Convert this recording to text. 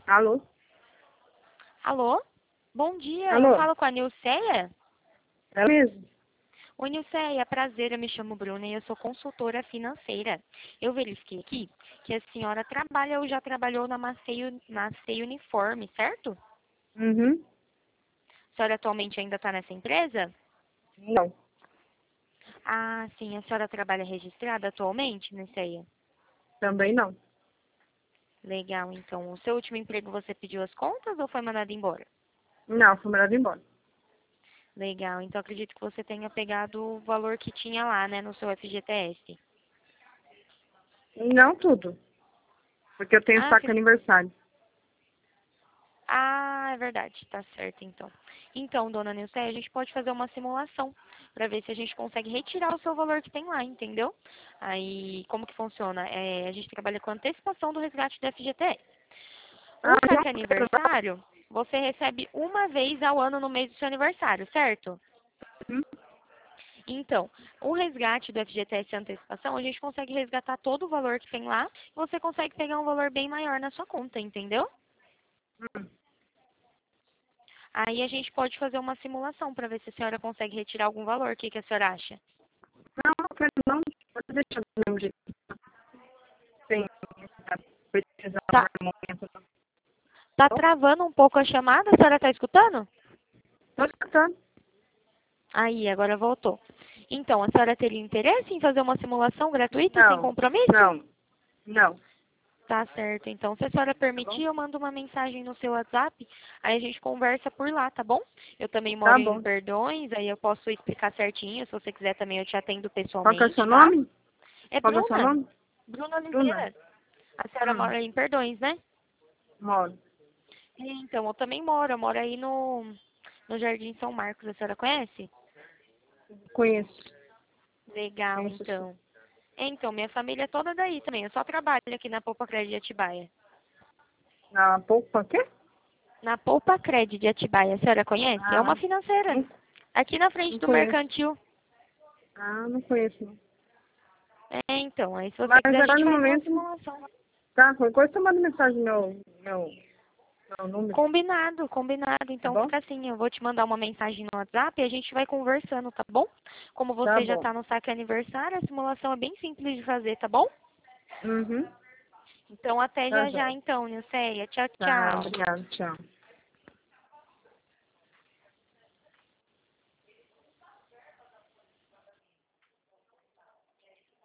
Alô? Alô? Bom dia, eu Alô? falo com a Nilceia? É mesmo? Oi, Nilceia, prazer, eu me chamo Bruna e eu sou consultora financeira. Eu verifiquei aqui que a senhora trabalha ou já trabalhou na Macei Uniforme, certo? Uhum. A senhora atualmente ainda está nessa empresa? Não, Ah, sim, a senhora trabalha registrada atualmente, Nilceia? também não. Legal, então. O seu último emprego você pediu as contas ou foi mandado embora? Não, fui mandada embora. Legal, então acredito que você tenha pegado o valor que tinha lá, né, no seu FGTS. Não tudo, porque eu tenho Ah, saco aniversário. Ah, é verdade, tá certo então. Então, dona Nilce, a gente pode fazer uma simulação para ver se a gente consegue retirar o seu valor que tem lá, entendeu? Aí, como que funciona? A gente trabalha com antecipação do resgate do FGTS. Ah, O não saque quero não. aniversário, você recebe uma vez ao ano no mês do seu aniversário, certo? Uhum. Então, o resgate do FGTS antecipação, a gente consegue resgatar todo o valor que tem lá, e você consegue pegar um valor bem maior na sua conta, entendeu? Aí a gente pode fazer uma simulação para ver se a senhora consegue retirar algum valor. O que que a senhora acha? Não quero não. Pode deixar do mesmo jeito. Sem precisar Tá, no momento. tá Não. travando um pouco a chamada? A senhora tá escutando? Tô escutando. Aí, agora voltou. Então, a senhora teria interesse em fazer uma simulação gratuita, sem Não, compromisso? não, não. Tá certo. Então, se a senhora Tá bom? permitir, eu mando uma mensagem no seu WhatsApp, aí a gente conversa por lá, tá bom? Eu também moro Tá em bom. Perdões, aí eu posso explicar certinho. Se você quiser também, eu te atendo Qual que é o seu pessoalmente, tá? nome? É Qual que é o seu Bruna. nome? Bruna Bruna. Oliveira. A senhora mora em Perdões, né? Moro. Então, eu também moro. Eu moro aí no Jardim São Marcos. A senhora conhece? Conheço. Legal, Conheço sim. então. Então, minha família é toda daí também. Eu só trabalho aqui na Poupa Cred de Atibaia. Na poupa quê? Na Poupa Cred de Atibaia, a senhora conhece? É Ah, uma financeira. não, Aqui na frente não do conheço. mercantil. Ah, não conheço não. Então, aí se você Mas quiser a agora gente no faz uma momento, simulação. tá, qualquer coisa você manda mensagem no meu número, Combinado, combinado. tá Então bom? fica assim, eu vou te mandar uma mensagem no WhatsApp e a gente vai conversando, tá bom? Como Tá você já bom. tá no saque aniversário, a simulação é bem simples de fazer, tá bom? Uhum. Então, até Tá, já já, joia. então, Nilceia. Tchau, Tá, tchau. obrigada, tchau.